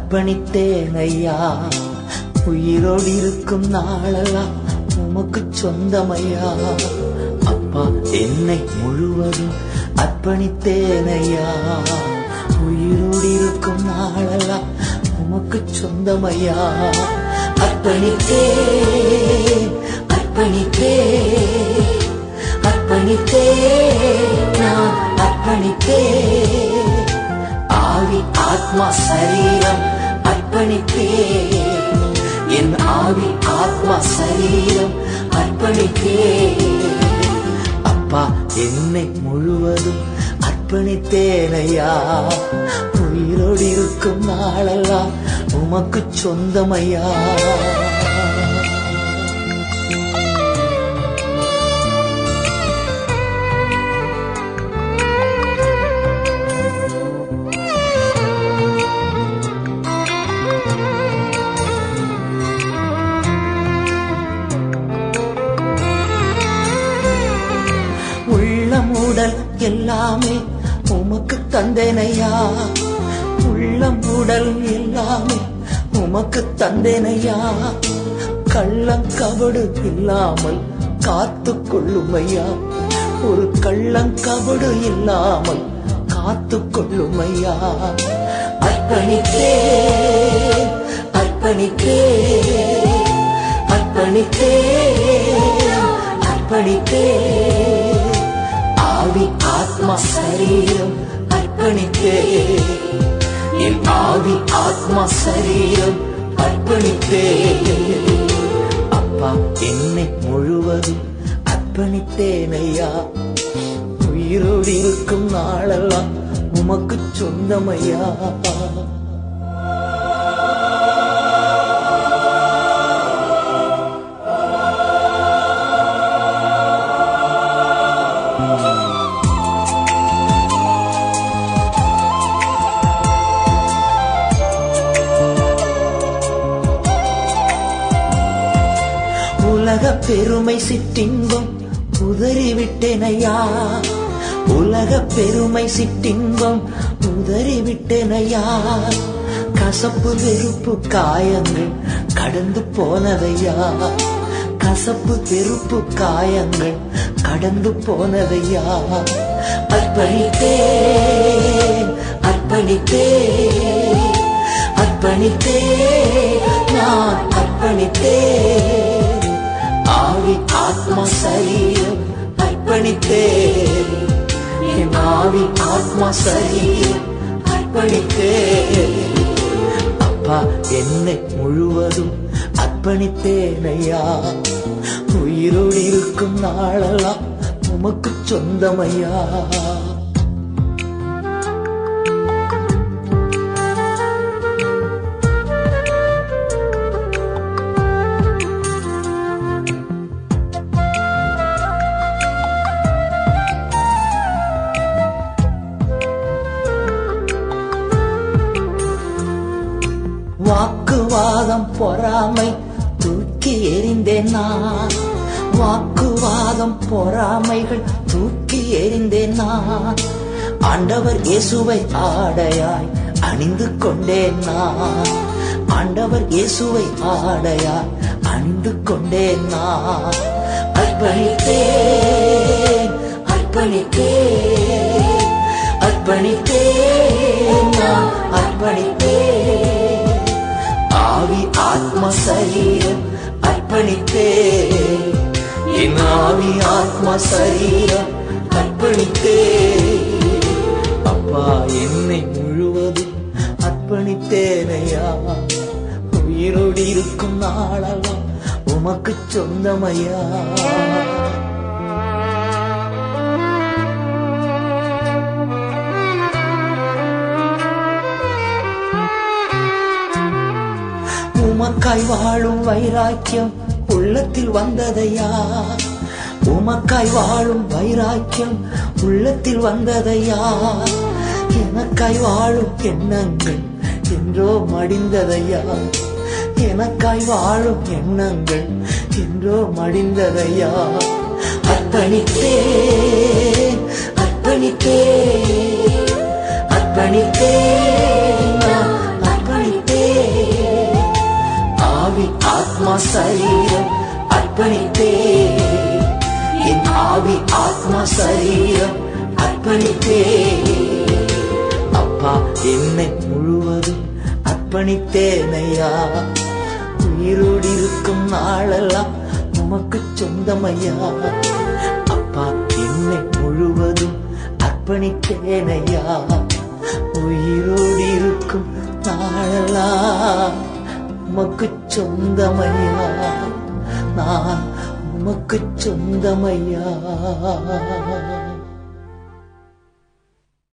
அர்ப்பணித்தேன் ஐயா. உயிரோடு இருக்கும் நாளெல்லாம் உமக்கு சொந்தமையா. அப்பா என்னை முழுவதும் அர்ப்பணித்தேன் ஐயா. உயிரோடு இருக்கும் நாளெல்லாம் உமக்கு சொந்தமையா. அர்ப்பணித்தேன் அர்ப்பணித்தேன் அர்ப்பணித்தேன் நான் அர்ப்பணித்தேன். ஆவி ஆத்மா சரீரம் அர்ப்பணித்தேன். என் ஆவி ஆத்மா சரீரம் அர்ப்பணித்தேன். அப்பா என்னை முழுவதும் அர்ப்பணித்தேனையா. உயிரோடு இருக்கும் நாளெல்லாம் உமக்கு சொந்தமையா. உள்ளம் உடல் எல்லாமே உமக்கு தந்தேனையா. உள்ளம் உடல் எல்லாமே உமக்கு தந்தேனையா. கள்ளங்கபடு இல்லாமல் காத்து கொள்ளுமையா. ஒரு கள்ளங்கபடு இல்லாமல் காத்து கொள்ளுமையா. அர்ப்பணித்தேன் அர்ப்பணித்தேன் அர்ப்பணித்தேன் அர்ப்பணித்தேன். ஆவி ஆத்மா சரீரம் அர்ப்பணித்தேன். என் ஆவி ஆத்மா சரீரம் அர்ப்பணித்தேன். அப்பா என்னை முழுவதும் அர்ப்பணித்தேனையா. உயிரோடு இருக்கும் நாளெல்லாம் உமக்கு சொந்தமையா. உலக பெருமை சிற்றின்பம் உதறிவிட்டேனையா. உலக பெருமை சிற்றின்பம் உதறிவிட்டேனையா. கசப்பு வெறுப்பு காயங்கள் கடந்து போனதையா. கசப்பு வெறுப்பு காயங்கள் கடந்து போனதையா. அர்ப்பணித்தேன் அர்ப்பணித்தேன் அர்ப்பணித்தேன் நான் அர்ப்பணித்தேன். ஆவி ஆத்மா சரீரம் அர்ப்பணித்தேன். என் ஆவி ஆத்மா சரீரம் அர்ப்பணித்தேன். அப்பா என்னை முழுவதும் அர்ப்பணித்தேனையா. உயிரோடு இருக்கும் நாளெல்லாம் உமக்கு சொந்தமையா. வாக்குவாதம் பொறாமை தூக்கி எறிந்தேன் நான். வாக்குவாதம் பொறாமைகள் தூக்கி எறிந்தேன் நான். ஆண்டவர் இயேசுவை ஆடையாய் அணிந்து கொண்டேன் நான். ஆண்டவர் இயேசுவை ஆடையாய் அணிந்து கொண்டேன் நான். அர்ப்பணித்தேன் அர்ப்பணித்தேன் அர்ப்பணித்தேன் நான் அர்ப்பணித்தேன். ஆவி ஆத்மா சரீரம் அர்ப்பணித்தேன். என் ஆவி ஆத்மா சரீரம் அர்ப்பணித்தேன். அப்பா என்னை முழுவதும் அர்ப்பணித்தேனையா. உயிரோடு இருக்கும் நாளெல்லாம் உமக்கு சொந்தமையா. உமக்காய் வாழும் வைராக்கியம் உள்ளத்தில் வந்ததையா. உமக்காய் வாழும் வைராக்கியம் உள்ளத்தில் வந்ததையா. எனக்காய் வாழும் எண்ணங்கள் என்றோ மடிந்ததையா. எனக்காய் வாழும் எண்ணங்கள் என்றோ மடிந்ததையா. அர்ப்பணித்தேன் அர்ப்பணித்தேன் அர்ப்பணித்தேன் அர்ப்பணித்தேன். சரீரம் அர்ப்பணித்தே, என் ஆவி ஆத்மா சரீரம் அர்ப்பணித்தே. அப்பா என்னை முழுவதும் அர்ப்பணித்தேனையா, உயிரோடு இருக்கும் நாளெல்லாம் உமக்கு சொந்தமையா. அப்பா என்னை முழுவதும் அர்ப்பணித்தேனையா, உயிரோடு இருக்கும் நாளெல்லாம் உமக்கு சொந்தமையா, நான் உமக்கு சொந்தமையா.